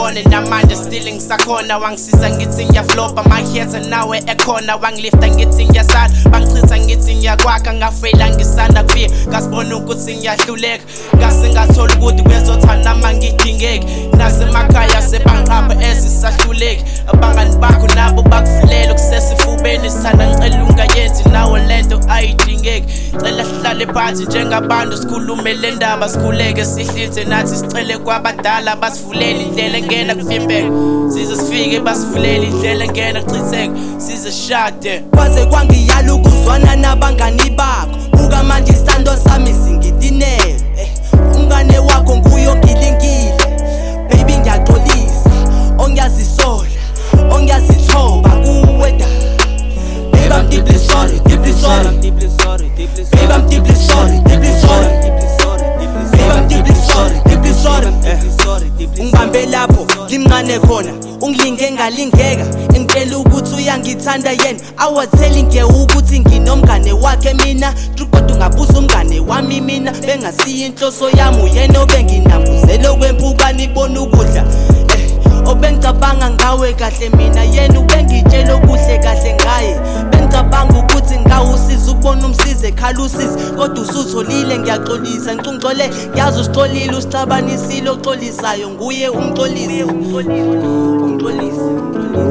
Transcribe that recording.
ngibone namanje still ngisakhona wangisiza ngithi ngiyaflopa makhiyetha nawe ekhona wangilifta ngithi ngiyasala bangichitha ngithi ngiyakwakha ngafeyila ngisanda kufika ngasibona ukuthi ngiyahluleka ngase ngathola ukuthi kuyezothana mangidingeki nasemakhaya sebangiqapha ezisahluleki abangani bakho nabo bakufulela kusesifubeni sithanda ngicela ungayenzi nawe lento ayidingeki cela sihlale phansi njengabantu sikhulume le ndaba sikhuleke sihlithe nathi sicele kwabadala basivulele indlela engena kufimbeka size sifike basivulele indlela engena kuchitheka size shade kwaze kwangiyala ukuzwana nabangani bakho buka manje isithando sami singidinele umngane wakho nguyo ngilingile baby ngiyaxolisa ongiyazisola ongiyazithoba kuwe da baby I'm deeply sorry deeply sorry baby I'm deeply sorry deeply sorry baby I'm deeply sorry deeply sorry ungibambe lapho limncane khona ungilinge ngalingeka ngicela ukuthi uyangithanda yena awathelling ke ukuthi nginomngane wakhe mina kodwa ungabuza umngane wami mina bengasiya inhloso yami uyena obenginambuzelo kwempukani ibona ukudla obengicabanga ngawe kahle mina yena ubengitshela okuhle kahle ngaye bengicabanga ukuthi ngawusiza ukubona umsize khala usize kodwa usutholile ngiyaxolisa ngicungcole ngiyazi usixolile usixabanisile oxolisayo nguye umxolisi